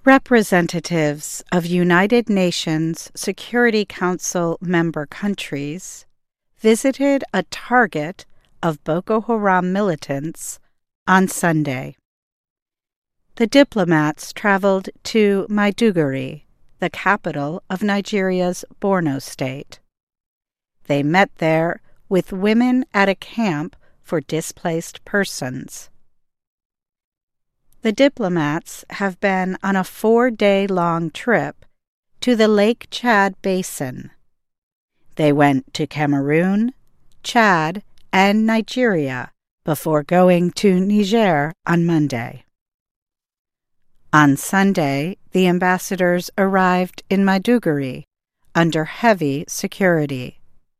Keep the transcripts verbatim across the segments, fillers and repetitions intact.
Representatives of United Nations Security Council member countries visited a target of Boko Haram militants on Sunday. The diplomats traveled to Maiduguri, the capital of Nigeria's Borno state. They met there with women at a camp for displaced persons. The diplomats have been on a four-day-long trip to the Lake Chad Basin. They went to Cameroon, Chad, and Nigeria before going to Niger on Monday. On Sunday, the ambassadors arrived in Maiduguri under heavy security.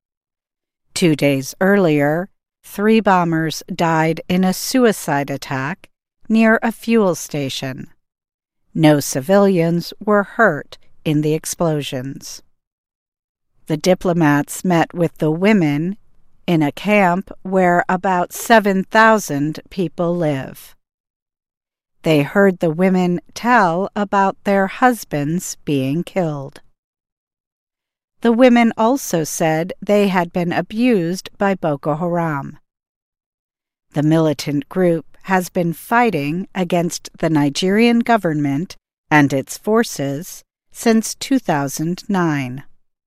Two days earlier, three bombers died in a suicide attack near a fuel station. No civilians were hurt in the explosions. The diplomats met with the women in a camp where about seven thousand people live. They heard the women tell about their husbands being killed. The women also said they had been abused by Boko Haram. The militant group has been fighting against the Nigerian government and its forces since two thousand nine.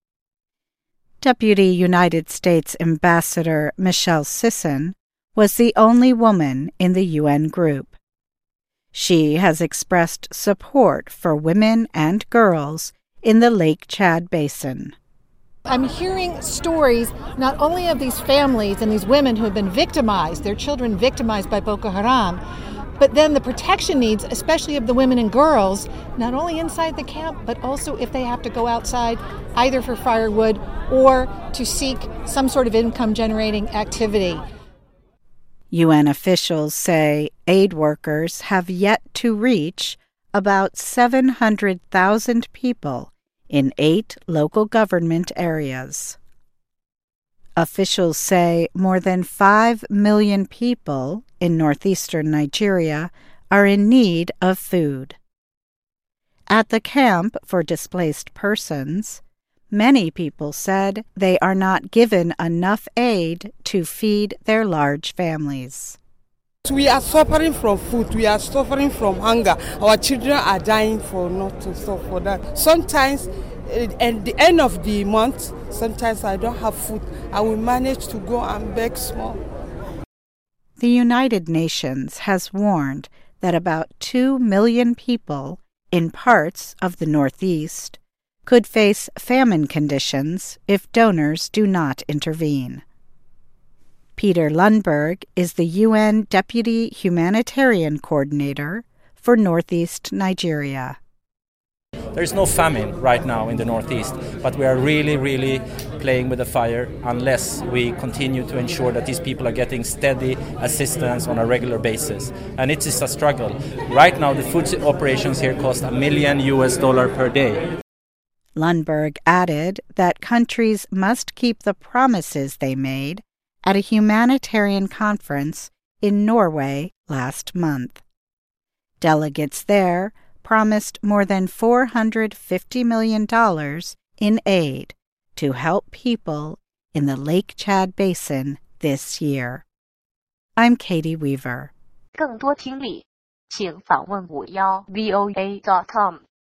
Deputy United States Ambassador Michelle Sisson was the only woman in the U N group. She has expressed support for women and girls in the Lake Chad Basin. I'm hearing stories not only of these families and these women who have been victimized, their children victimized by Boko Haram, but then the protection needs, especially of the women and girls, not only inside the camp, but also if they have to go outside, either for firewood or to seek some sort of income-generating activity. U N officials say aid workers have yet to reach about seven hundred thousand people in eight local government areas. Officials say more than five million people in northeastern Nigeria are in need of food. At the camp for displaced persons, many people said they are not given enough aid to feed their large families. We are suffering from food, we are suffering from hunger. Our children are dying for not to suffer for that. Sometimes at the end of the month, sometimes I don't have food. I will manage to go and beg small. The United Nations has warned that about two million people in parts of the Northeast could face famine conditions if donors do not intervene. Peter Lundberg is the U N Deputy Humanitarian Coordinator for Northeast Nigeria. There's no famine right now in the Northeast, but we are really, really playing with the fire unless we continue to ensure that these people are getting steady assistance on a regular basis. And it is a struggle. Right now, the food operations here cost a million U S dollar per day. Lundberg added that countries must keep the promises they made at a humanitarian conference in Norway last month. Delegates there promised more than four hundred fifty million dollars in aid to help people in the Lake Chad Basin this year. I'm Katie Weaver. 更多听力，请访问五幺 V O A dot com。